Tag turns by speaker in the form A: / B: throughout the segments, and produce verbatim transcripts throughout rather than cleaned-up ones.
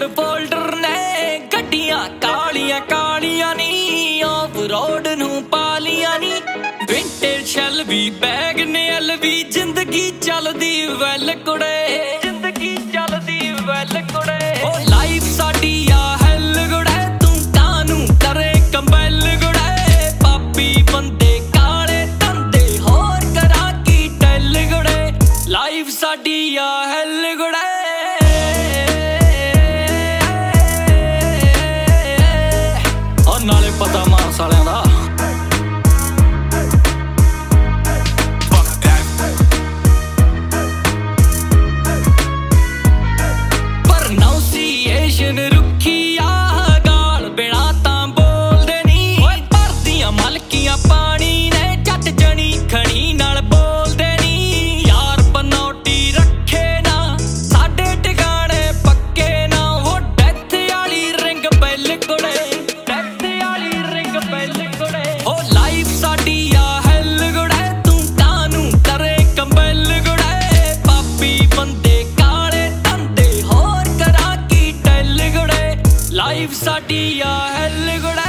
A: Ford folder ਨੇ ਗੱਡੀਆਂ ਕਾਲੀਆਂ ਕਾਲੀਆਂ ਨੀ ਆਫ ਰੋਡ ਨੂੰ ਪਾਲੀਆਂ ਨੀ ਵਿੰਟੇਜ ਸ਼ੈਲਵੀ ਬੈਗ ਨੇ ਐਲਵੀ ਜ਼ਿੰਦਗੀ ਚੱਲਦੀ ਵੈਲ ਕੁੜੇ ਜ਼ਿੰਦਗੀ ਚੱਲਦੀ ਵੈਲ ਕੁੜੇ ਓ ਲਾਈਫ ਸਾਡੀ ਆ ਹੈਲ ਕੁੜੇ ਤੂੰ ਕਾਨੂੰ ਕਰੇ ਕੰਬੈਲ ਕੁੜੇ ਪਾਪੀ ਬੰਦੇ ਕਾਲੇ ਧੰਦੇ ਹੋਰ ਕਰਾਂ ਕੀ ਟੈਲ ਕੁੜੇ ਲਾਈਫ ਸਾਡੀ ਆ ਹੈਲ ਕੁੜੇ ਨਾਲੇ ਪਤਾ ਮਾਰ ਸਾਲਿਆਂ ਦਾ ਪ੍ਰਨਾਊਂਸੀਏਸ਼ਨ ਰੁੱਖੀ ਆ ਗਾਲ ਬਿਨਾ ਤਾਂ ਬੋਲਦੇ ਨੀ ਭਰਦੀਆਂ ਮਲਕੀਆਂ ਪਾਣੀ ਨੇ ਜੱਟ ਜਣੀ ਖਣੀ ਨਾਲ ਬੋਲਦੇ ਨੀ ਯਾਰ ਬਨੌਟੀ ਰੱਖੇ ਨਾ ਸਾਡੇ ਟਿਕਾਣੇ ਪੱਕੇ ਨਾ ਉਹ ਡੈਥ ਵਾਲੀ ਰਿੰਗ ਬੈਲ ਕੁੜੇ ਓ ਲਾਈਫ ਸਾਡੀ ਆ ਹੈਲ ਕੁੜੇ ਤੂੰ ਕਾਨੂੰ ਕਰੇ ਕੰਬੈਲ ਕੁੜੇ ਪਾਪੀ ਬੰਦੇ ਕਾਲੇ ਧੰਦੇ ਹੋਰ ਕਰਾਂ ਕੀ ਟੈਲ ਕੁੜੇ ਲਾਈਫ ਸਾਡੀ ਆ ਹੈਲ ਕੁੜੇ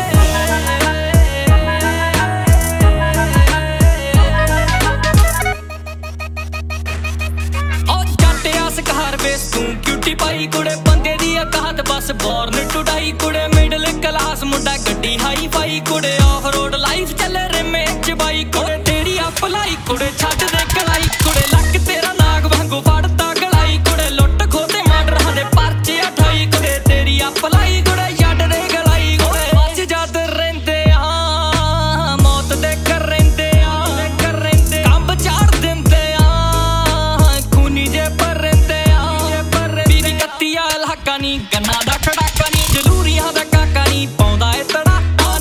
A: ਓ ਜੱਟ ਆਸ ਘਰ ਵੇਸ ਤੂੰ ਕਿਊਟੀ ਪਾਈ ਕੁੜੇ ਬੰਦੇ ਦੀ ਅਕਾਹਤ ਬਸ ਬੋਰਨ ਟੂ ਡਾਈ ਕੁੜੇ ਮਿਡਲ ਕਲਾਸ ਮੁੰਡਾ ਗੱਡੀ ਹਾਈ ਫਾਈ ਕੁੜੇ ਆਫ ਰੋਡ ਲਾਈਫ ਚੱਲੇ ਰਿਮੇ ਚ ਬਾਈ ਕੁੜੇ ਤੇਰੀ ਅਪਲਾਈ ਕੁੜੇ ਛੱਡ ਦੇ ਕਲਾਈ ਕੁੜੇ ਲੱਕ ਤੇਰਾ ਨਾਗ ਵਾਂਗੂ ਫੜਦਾ ਗਲਾਈ ਕੁੜੇ ਲੁੱਟ ਖੋਤੇ ਮਾਡਰਾਂ ਦੇ ਪਰਚੇ ਅਠਾਈ ਕੁੜੇ ਤੇਰੀ ਅਪਲਾਈ ਕੁੜੇ ਛੱਡ ਦੇ ਗਲਾਈ ਕੁੜੇ ਅੱਜ ਜਦ ਰਹਿੰਦੇ ਆ ਮੌਤ ਦੇ ਕਰ ਰਹਿੰਦੇ ਆ ਕਰ ਰਹਿੰਦੇ ਕੰਬ ਚਾੜ ਦਿੰਦੇ ਆ ਖੂਨੀ ਜੇ ਪਰ ਰਹਿੰਦੇ ਆ ਬੀਬੀ ਕੱਤੀਆ ਇਲਾਕਾ ਨੀ ਗੰਨਾ ਦਾ ਖੜਾਕਾ ਨੀ ਜਲੂਰੀਆਂ ਦਾ ਕਾਕਾ ਨੀ ਪਾਉਂਦਾ ਏ ਤੜਾ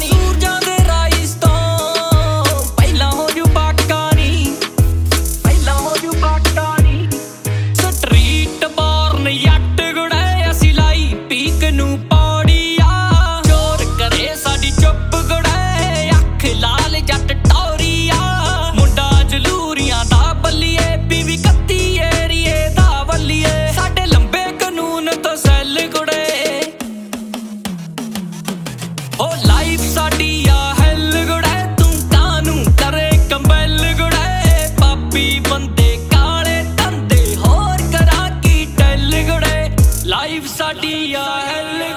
A: ਓ ਲਾਈਫ ਸਾਡੀ ਆ ਹੈਲ ਕੁੜੇ ਤੂੰ ਕਾਨੂੰ ਕਰੇ ਕੰਬੈਲ ਕੁੜੇ ਪਾਪੀ ਬੰਦੇ ਕਾਲੇ ਧੰਦੇ ਹੋਰ ਕਰਾਂ ਕੀ ਟੈਲ ਕੁੜੇ ਲਾਈਫ ਸਾਡੀ ਆ ਹੈਲ